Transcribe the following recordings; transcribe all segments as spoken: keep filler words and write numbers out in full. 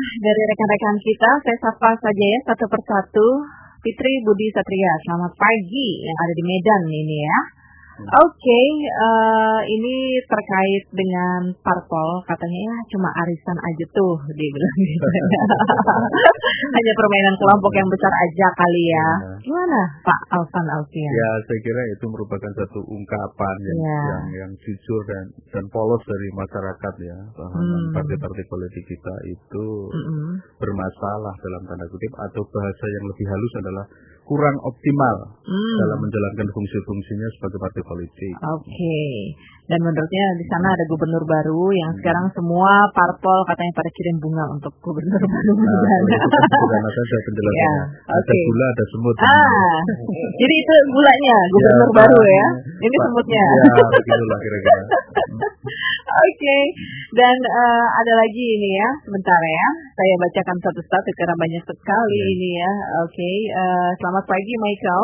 dari rekan-rekan kita, saya sapa saja ya satu persatu. Fitri Budi Satria, selamat pagi yang ada di Medan ini ya. Oke, okay, uh, ini terkait dengan parpol, katanya ya cuma arisan aja tuh, dia bilang gitu. Hanya permainan kelompok yang besar aja kali ya. Gimana Pak Alvan Alfian? Ya, saya kira itu merupakan satu ungkapan yang ya. yang, yang jujur dan dan polos dari masyarakat ya, bahwa hmm. partai-partai politik kita itu hmm. bermasalah dalam tanda kutip, atau bahasa yang lebih halus adalah kurang optimal hmm. dalam menjalankan fungsi-fungsinya sebagai partai politik. Oke, okay. Dan menurutnya di sana ada gubernur baru yang hmm. sekarang semua parpol katanya pada kirim bunga untuk gubernur baru. Nah, itu kan sederhana saja penjelasannya. Ya, okay. Ada gula, ada semut. Ah, jadi itu gulanya gubernur ya, baru ya. Ini Pak, semutnya. Ya, begitulah kira-kira. Oke, okay. Dan uh, ada lagi ini ya, sebentar ya. Saya bacakan satu-satu karena banyak sekali yeah. ini ya. Oke, okay. uh, selamat pagi Michael.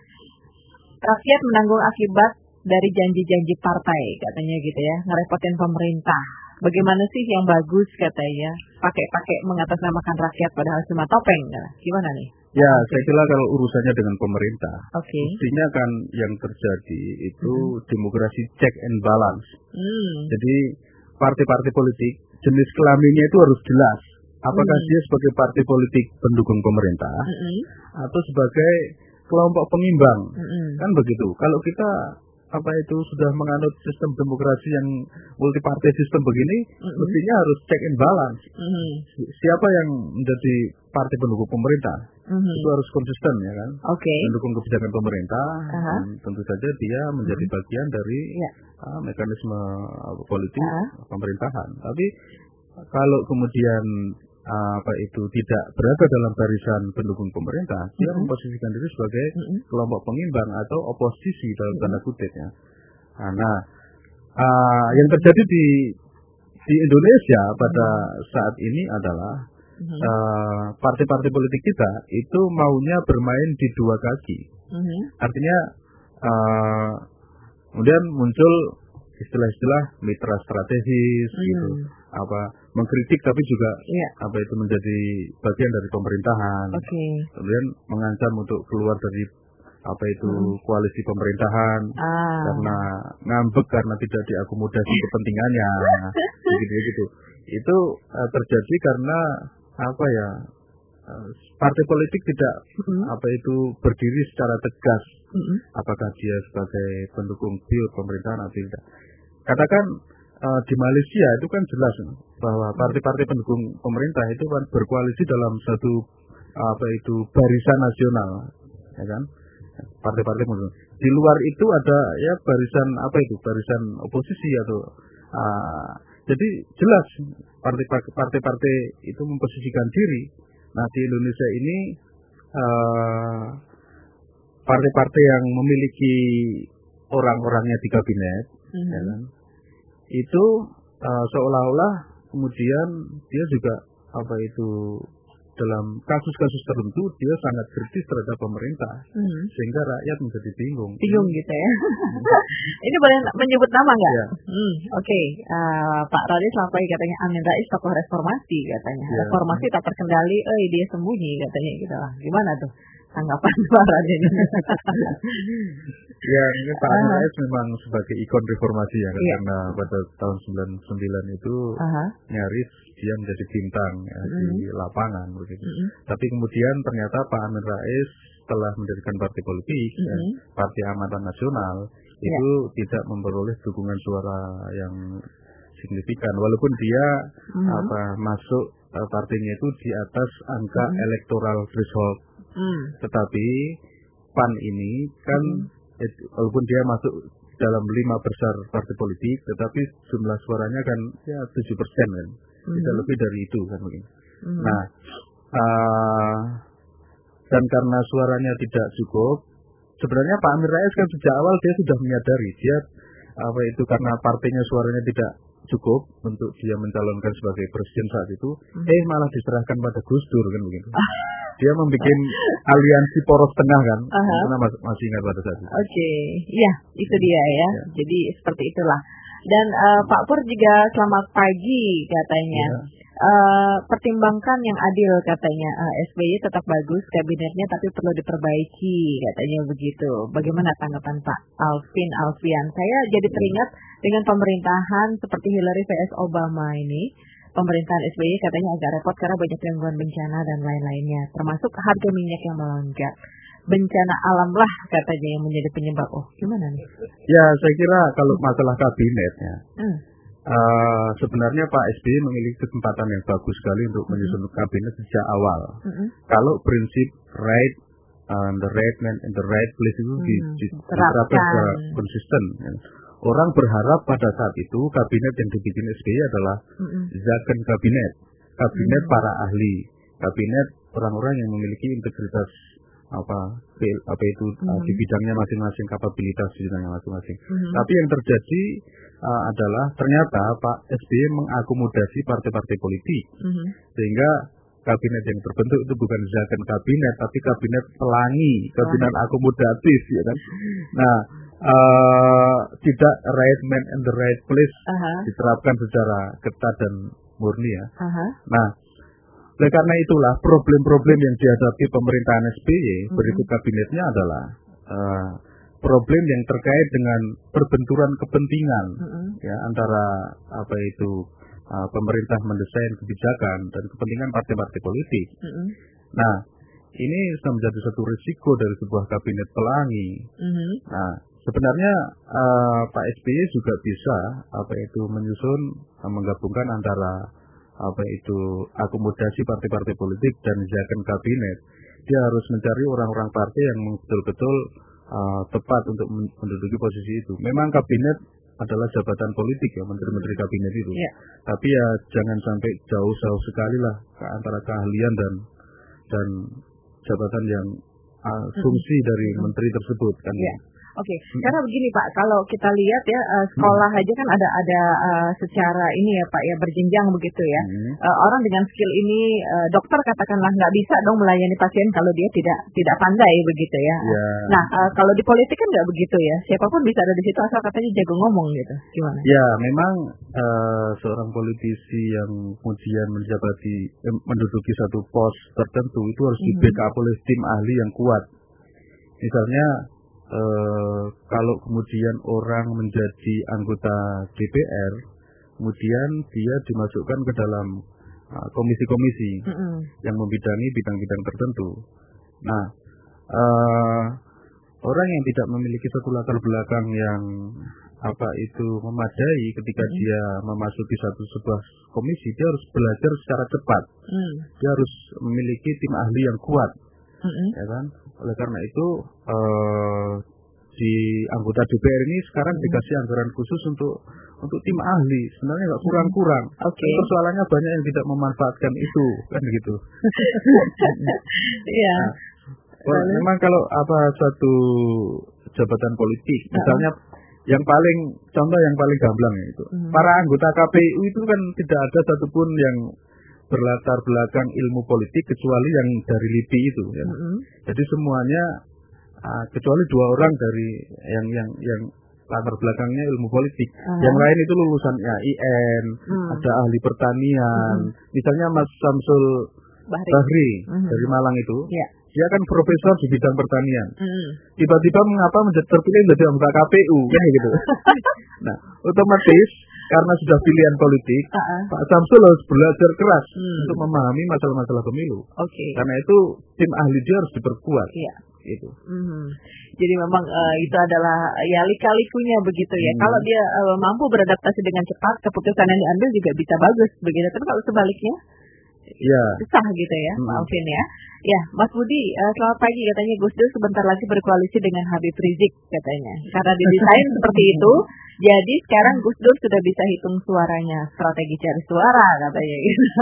Rakyat menanggung akibat dari janji-janji partai, katanya gitu ya, ngerepotin pemerintah. Bagaimana sih yang bagus katanya, pakai-pakai mengatasnamakan rakyat padahal cuma topeng, gimana nih? Ya, saya kira kalau urusannya dengan pemerintah, okay. mestinya kan yang terjadi itu hmm. demokrasi check and balance. Hmm. Jadi partai-partai politik jenis kelaminnya itu harus jelas. Apakah hmm. dia sebagai partai politik pendukung pemerintah hmm. atau sebagai kelompok pengimbang, hmm. kan begitu. Kalau kita apa itu sudah menganut sistem demokrasi yang multipartai sistem begini, mm-hmm. mestinya harus check and balance. Mm-hmm. Siapa yang menjadi partai pendukung pemerintah mm-hmm. itu harus konsisten ya kan, okay. mendukung kebijakan pemerintah, uh-huh. dan tentu saja dia menjadi mm-hmm. bagian dari yeah. uh, mekanisme uh, politik uh-huh. pemerintahan. Tapi kalau kemudian Uh, apa itu tidak berada dalam barisan pendukung pemerintah, mm-hmm. dia memposisikan diri sebagai mm-hmm. kelompok pengimbang atau oposisi dalam mm-hmm. tanda kutip ya. Nah, uh, yang terjadi di di Indonesia pada mm-hmm. saat ini adalah mm-hmm. uh, partai-partai politik kita itu maunya bermain di dua kaki. Mm-hmm. Artinya uh, kemudian muncul istilah-istilah mitra strategis mm-hmm. gitu. Apa mengkritik tapi juga yeah. apa itu menjadi bagian dari pemerintahan, okay. kemudian mengancam untuk keluar dari apa itu hmm. koalisi pemerintahan ah. karena ngambek karena tidak diakomodasi kepentingannya, begitu gitu. Itu uh, terjadi karena apa ya uh, partai politik tidak hmm. apa itu berdiri secara tegas, hmm. apakah dia sebagai pendukung pure pemerintahan atau tidak. Katakan Uh, di Malaysia itu kan jelas bahwa partai-partai pendukung pemerintah itu kan berkoalisi dalam satu apa itu barisan nasional, ya kan? Partai-partai pendukung. Di luar itu ada ya barisan apa itu barisan oposisi atau uh, jadi jelas partai-partai itu memposisikan diri. Nah di Indonesia ini uh, partai-partai yang memiliki orang-orangnya di kabinet, mm-hmm. ya kan? Itu uh, seolah-olah kemudian dia juga apa itu dalam kasus-kasus tertentu dia sangat kritis terhadap pemerintah hmm. sehingga rakyat menjadi bingung. Bingung gitu ya. Ini boleh menyebut nama nggak? Ya. Hmm, Oke, okay. uh, Pak Rodi selamat pagi katanya Amin Rais tokoh reformasi katanya. Ya. Reformasi tak terkendali, eh dia sembunyi katanya gitu lah. Gimana tuh tanggapan Pak Rodi? Ya, ini Pak Amin Rais uh-huh. memang sebagai ikon reformasi ya, yeah. karena pada tahun sembilan puluh sembilan itu uh-huh. nyaris dia menjadi bintang ya, uh-huh. di lapangan begitu. Uh-huh. Tapi kemudian ternyata Pak Amin Rais telah mendirikan partai politik, uh-huh. ya, Partai Amanat Nasional, yeah. itu tidak memperoleh dukungan suara yang signifikan, walaupun dia uh-huh. apa masuk uh, partainya itu di atas angka uh-huh. electoral threshold, uh-huh. tetapi P A N ini kan uh-huh. It, walaupun dia masuk dalam lima besar partai politik, tetapi jumlah suaranya kan ya tujuh persen kan, mm-hmm. tidak lebih dari itu kan mungkin. Mm-hmm. Nah, uh, dan karena suaranya tidak cukup, sebenarnya Pak Amin Rais kan sejak awal dia sudah menyadari dia apa itu karena partainya suaranya tidak cukup untuk dia mencalonkan sebagai presiden saat itu, mm-hmm. eh malah diserahkan pada Gus Dur kan begitu. Dia membuat aliansi poros tengah kan, uh-huh. karena masih, masih ingat pada saat itu. Oke, okay. Iya itu dia ya. ya. Jadi seperti itulah. Dan uh, Pak Pur juga selamat pagi katanya. Ya. Uh, pertimbangkan yang adil katanya. uh, S B Y tetap bagus kabinetnya tapi perlu diperbaiki katanya begitu. Bagaimana tanggapan Pak Alvin Alfian? Saya jadi teringat dengan pemerintahan seperti Hillary versus Obama ini. Pemerintahan S B Y katanya agak repot karena banyak gangguan bencana dan lain-lainnya, termasuk harga minyak yang melonjak. Bencana alam lah katanya yang menjadi penyebab. Oh, gimana nih? Ya, saya kira kalau masalah kabinetnya, hmm. uh, sebenarnya Pak S B Y memiliki kesempatan yang bagus sekali untuk hmm. menyusun kabinet sejak awal. Hmm. Kalau prinsip right uh, the right man in the right place itu hmm. diterapkan secara konsisten. Ya. Orang berharap pada saat itu kabinet yang dibikin S B Y adalah hmm. zakon kabinet, kabinet hmm. para ahli, kabinet orang-orang yang memiliki integritas apa apa itu mm-hmm. uh, di bidangnya masing-masing, kapabilitas di bidangnya masing-masing. Mm-hmm. Tapi yang terjadi uh, adalah ternyata Pak S B Y mengakomodasi partai-partai politik, mm-hmm. sehingga kabinet yang terbentuk itu bukan zakon kabinet, tapi kabinet pelangi, kabinet oh. akomodatif, ya kan? Nah, uh, tidak right man in the right place uh-huh. diterapkan secara ketat dan murni ya. Uh-huh. Nah. Oleh karena itulah problem-problem yang dihadapi pemerintahan S B Y mm-hmm. berikut kabinetnya adalah uh, problem yang terkait dengan perbenturan kepentingan mm-hmm. ya antara apa itu uh, pemerintah mendesain kebijakan dan kepentingan partai-partai politik. Mm-hmm. Nah, ini sudah menjadi satu risiko dari sebuah kabinet pelangi. Mm-hmm. Nah, sebenarnya uh, Pak S B Y juga bisa apa itu menyusun uh, menggabungkan antara apa itu akomodasi partai-partai politik dan zakon kabinet. Dia harus mencari orang-orang partai yang betul-betul uh, tepat untuk menduduki posisi itu. Memang kabinet adalah jabatan politik ya, menteri-menteri kabinet itu. Yeah. Tapi ya jangan sampai jauh-jauh sekali lah ke antara keahlian dan dan jabatan yang uh, fungsi mm-hmm. dari menteri tersebut kan. Yeah. Oke, okay. hmm. Karena begini Pak, kalau kita lihat ya uh, sekolah hmm. aja kan ada ada uh, secara ini ya Pak ya berjenjang begitu ya. Hmm. Uh, orang dengan skill ini uh, dokter katakanlah nggak bisa dong melayani pasien kalau dia tidak tidak pandai begitu ya. Yeah. Nah uh, kalau di politik kan nggak begitu ya. Siapapun bisa ada di situ asal katanya jago ngomong gitu. Gimana? Ya memang uh, seorang politisi yang kemudian menjabati eh, menduduki satu pos tertentu itu harus hmm. di-backup oleh tim ahli yang kuat. Misalnya Uh, kalau kemudian orang menjadi anggota D P R, kemudian dia dimasukkan ke dalam uh, komisi-komisi mm-hmm. yang membidangi bidang-bidang tertentu. Nah, uh, orang yang tidak memiliki satu latar belakang yang apa itu memadai ketika mm-hmm. dia memasuki satu sebuah komisi, dia harus belajar secara cepat. Mm. Dia harus memiliki tim ahli yang kuat, mm-hmm. ya kan? Oleh karena itu uh, di anggota D P R ini sekarang dikasih anggaran khusus untuk untuk tim ahli. Sebenarnya nggak kurang-kurang. Okay. Persoalannya banyak yang tidak memanfaatkan itu kan gitu. Iya. Nah, memang kalau apa satu jabatan politik, misalnya yang paling contoh yang paling gamblang itu mm-hmm. para anggota K P U itu kan tidak ada satupun yang berlatar belakang ilmu politik kecuali yang dari L I P I itu ya. Mm-hmm. Jadi semuanya uh, kecuali dua orang dari yang yang yang latar belakangnya ilmu politik. Uh-huh. Yang lain itu lulusan I N, mm. ada ahli pertanian. Mm-hmm. Misalnya Mas Samsul Bahri, Bahri mm-hmm. dari Malang itu. Yeah. Dia kan profesor di bidang pertanian. Mm. Tiba-tiba mengapa menjadi terpilih menjadi anggota K P U kan gitu. Nah, otomatis karena sudah pilihan politik, uh-uh. Pak Samsul harus belajar keras hmm. untuk memahami masalah-masalah pemilu. Okay. Karena itu tim ahli dia harus diperkuat. Yeah. Gitu. Mm-hmm. Jadi memang uh, itu adalah ya lika-likunya begitu ya. Hmm. Kalau dia uh, mampu beradaptasi dengan cepat, keputusan yang diambil juga bisa bagus begitu. Tapi kalau sebaliknya, ya susah gitu ya, hmm. Pak Alvin ya. Ya, Mas Budi, uh, selamat pagi. Katanya Gus Dur sebentar lagi berkoalisi dengan Habib Rizik katanya. Karena didesain seperti itu, jadi sekarang Gus Dur sudah bisa hitung suaranya, strategi cari suara katanya.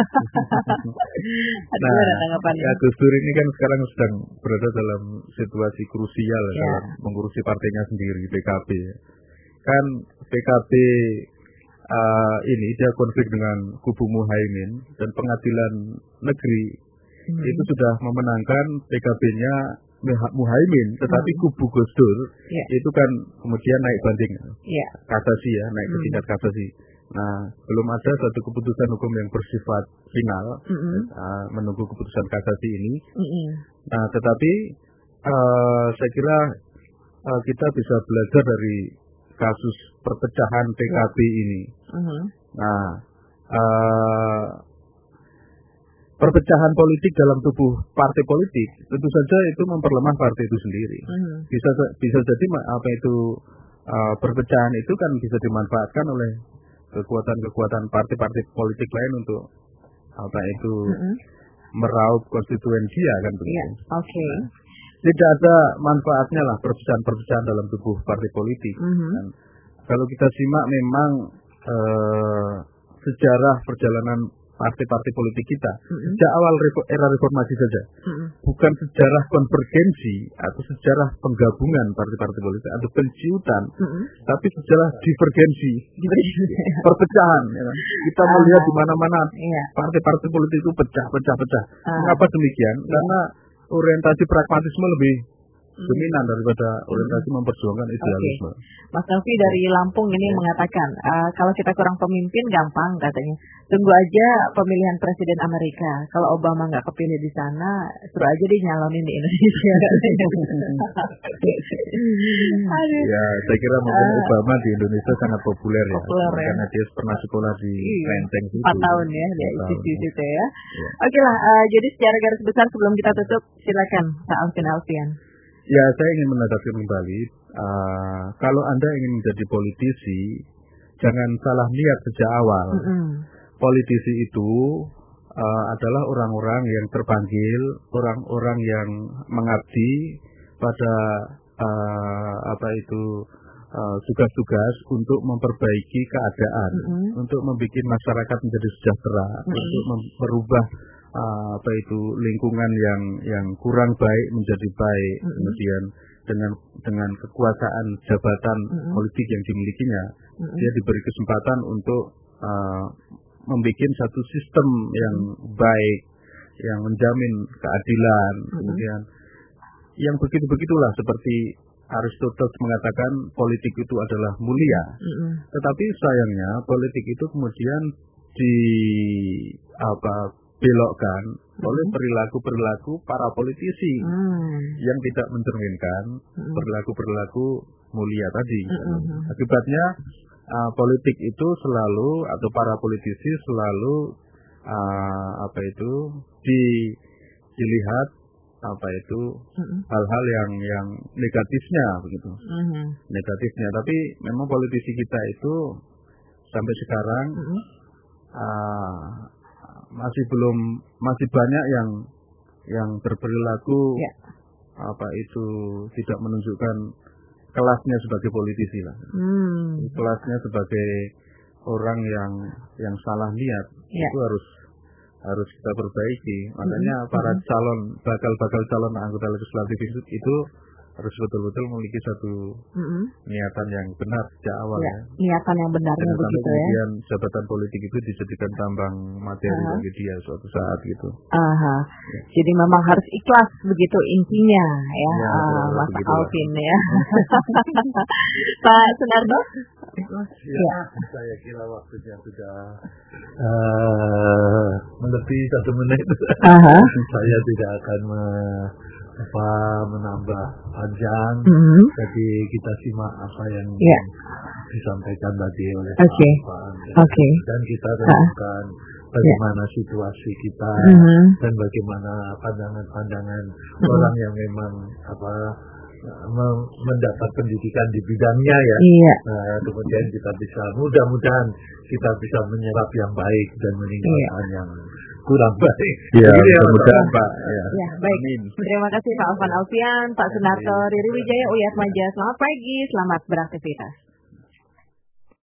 Ada nah, tanggapannya? Ya, Gus Dur ini kan sekarang sedang berada dalam situasi krusial ya. Dalam mengurusi partainya sendiri, P K B. Kan P K B uh, ini dia konflik dengan kubu Muhaimin dan pengadilan negeri hmm. itu sudah memenangkan P K B-nya Muhaimin, tetapi hmm. kubu Gus Dur yeah. itu kan kemudian naik banding, yeah. kasasi ya, naik ke tingkat kasasi. Nah, belum ada satu keputusan hukum yang bersifat final, mm-hmm. uh, menunggu keputusan kasasi ini. Mm-hmm. Nah, tetapi uh, saya kira uh, kita bisa belajar dari kasus perpecahan P K B yeah. ini. Mm-hmm. Nah, uh, perpecahan politik dalam tubuh partai politik tentu saja itu memperlemah partai itu sendiri. Mm-hmm. Bisa bisa jadi apa itu uh, perpecahan itu kan bisa dimanfaatkan oleh kekuatan-kekuatan partai-partai politik lain untuk apa itu mm-hmm. meraup konstituen dia kan begitu. Yeah. Oke. Okay. Nah, tidak ada manfaatnya lah perpecahan-perpecahan dalam tubuh partai politik. Mm-hmm. Dan kalau kita simak memang uh, sejarah perjalanan partai-partai politik kita mm-hmm. sejak awal era reformasi saja, mm-hmm. bukan sejarah konvergensi atau sejarah penggabungan partai-partai politik atau penciutan, mm-hmm. tapi sejarah divergensi, perpecahan. Ya. Kita uh-huh. melihat di mana-mana yeah. partai-partai politik itu pecah-pecah-pecah. Uh-huh. Mengapa demikian? Yeah. Karena orientasi pragmatisme lebih Hmm. dominan daripada orientasi hmm. memperjuangkan idealisme. Okay. Mas Novi dari Lampung ini yeah. mengatakan uh, kalau kita kurang pemimpin gampang katanya. Tunggu aja pemilihan presiden Amerika. Kalau Obama nggak kepilih di sana, suruh aja dia nyalonin di Indonesia. Ya, saya kira mungkin uh, Obama di Indonesia sangat populer ya, populer, ya. karena dia pernah sekolah di Menteng itu. Empat tahun ya, dia di situ ya. Yeah. Oke lah, uh, jadi secara garis besar sebelum kita tutup, silakan Pak Alvin Alfian. Ya, saya ingin menegaskan kembali, uh, kalau Anda ingin menjadi politisi, jangan salah niat sejak awal. Mm-hmm. Politisi itu uh, adalah orang-orang yang terpanggil, orang-orang yang mengabdi pada uh, apa itu uh, tugas-tugas untuk memperbaiki keadaan, mm-hmm. untuk membuat masyarakat menjadi sejahtera, mm-hmm. untuk merubah Uh, apa itu lingkungan yang yang kurang baik menjadi baik, mm-hmm. kemudian dengan dengan kekuasaan jabatan mm-hmm. politik yang dimilikinya, mm-hmm. dia diberi kesempatan untuk uh, membuat satu sistem yang baik, yang menjamin keadilan, mm-hmm. kemudian yang begitu-begitulah seperti Aristoteles mengatakan politik itu adalah mulia, mm-hmm. tetapi sayangnya politik itu kemudian di apa belokkan hmm. oleh perilaku-perilaku para politisi hmm. yang tidak mencerminkan hmm. perilaku-perilaku mulia tadi. Hmm. Akibatnya uh, politik itu selalu atau para politisi selalu uh, apa itu di, dilihat apa itu hmm. hal-hal yang yang negatifnya begitu, hmm. negatifnya. Tapi memang politisi kita itu sampai sekarang hmm. uh, masih belum masih banyak yang yang berperilaku ya. apa itu tidak menunjukkan kelasnya sebagai politisi lah, hmm. kelasnya sebagai orang yang yang salah niat ya. Itu harus harus kita perbaiki. Makanya hmm. para calon bakal-bakal calon anggota legislatif itu, itu harus betul-betul memiliki satu mm-hmm. niatan yang benar sejak awal ya. ya. Niatan yang benarnya dan begitu ya. Kemudian jabatan politik itu dijadikan tambang materi uh-huh. bagi dia suatu saat gitu. Aha. Ya. Jadi memang harus ikhlas begitu intinya ya, ya uh, Mas Alvin ya. Pak Sunardo? Ikhlas ya. ya. Saya kira waktunya sudah uh, melebihi satu menit. Uh-huh. Saya tidak akan me- apa menambah panjang, mm-hmm. jadi kita simak apa yang yeah. disampaikan tadi oleh okay. Pak Andre, okay. dan kita renungkan uh. bagaimana yeah. situasi kita mm-hmm. dan bagaimana pandangan-pandangan mm-hmm. orang yang memang apa me- mendapat pendidikan di bidangnya ya. Yeah. Nah, kemudian kita bisa mudah-mudahan kita bisa menyerap yang baik dan meninggalkan yeah. yang kurang baik. Ya, mudah-mudahan Pak. Ya. ya, baik. Amin. Terima kasih Pak Alvan Alfian, Pak Sunarto, Riri Wijaya, Uyat Maja. Selamat pagi, selamat beraktivitas.